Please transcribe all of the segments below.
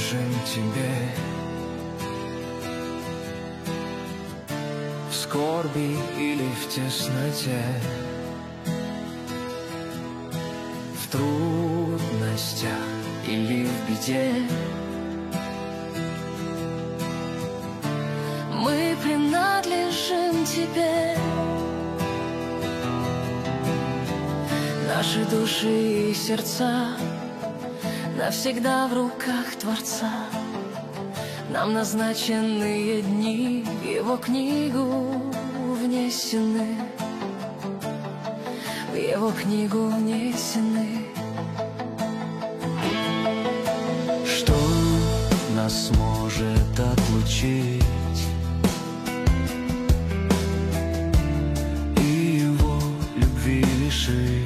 принадлежим тебе. В скорби или в тесноте, в трудностях или в беде, мы принадлежим тебе. Наши души и сердца навсегда в руках Творца. Нам назначенные дни в Его книгу внесены, в Его книгу внесены. Что нас может отлучить и Его любви лишить?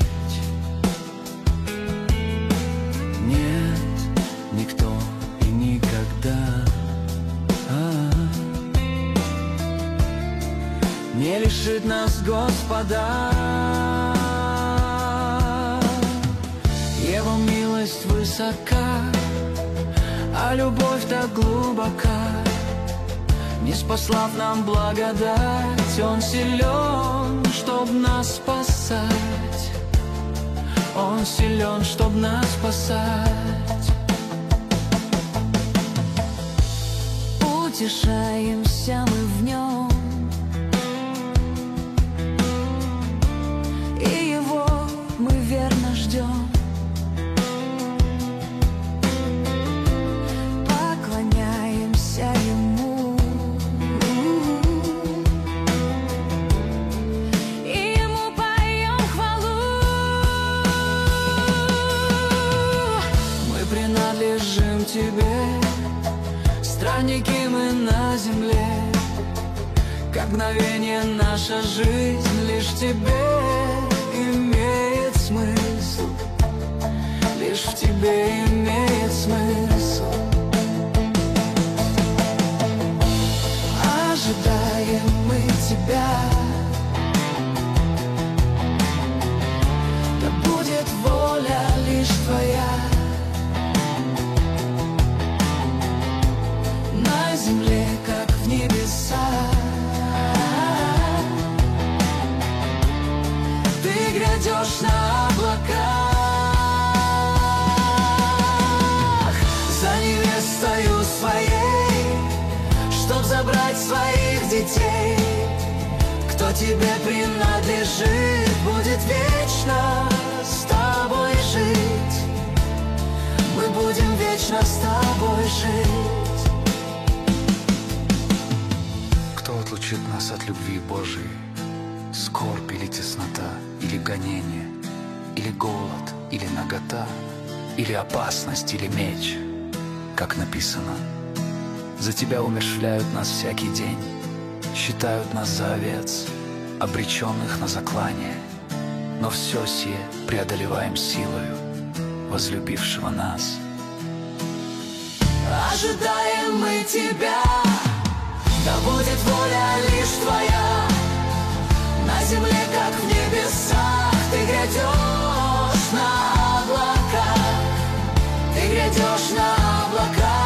Нет, никто и никогда не лишит нас Господа. Его милость высока, а любовь так глубока. Не спаслав нам благодать, Он силен, чтоб нас спасать. Он силен, чтоб нас спасать. Утешаемся мы в Нем, и Его мы верно ждем. Поклоняемся Ему, и Ему поем хвалу. Мы принадлежим Тебе, странники мы на земле. Как мгновение наша жизнь лишь в Тебе имеет смысл, лишь в Тебе имеет смысл. Ожидаем мы Тебя, да будет воля лишь Твоя на земле, как в небесах. Ты грядешь на облаках за невестою своей, чтоб забрать своих детей. Кто Тебе принадлежит, будет вечно с Тобой жить. Мы будем вечно с Тобой жить. Кто отлучит нас от любви Божией? Скорбь или теснота, или гонение, или голод, или нагота, или опасность, или меч. Как написано: за Тебя умерщвляют нас всякий день, считают нас за овец, обреченных на заклание. Но все сие преодолеваем силою возлюбившего нас. Ожидаем мы Тебя, да будет воля лишь Твоя на земле, как в небесах. Ты грядешь на облаках, Ты грядешь на облаках.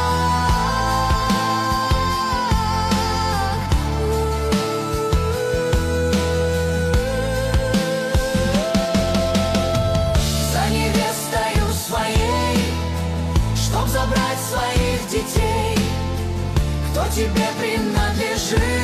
За невестою своей, чтоб забрать своих детей. Кто Тебе принадлежит,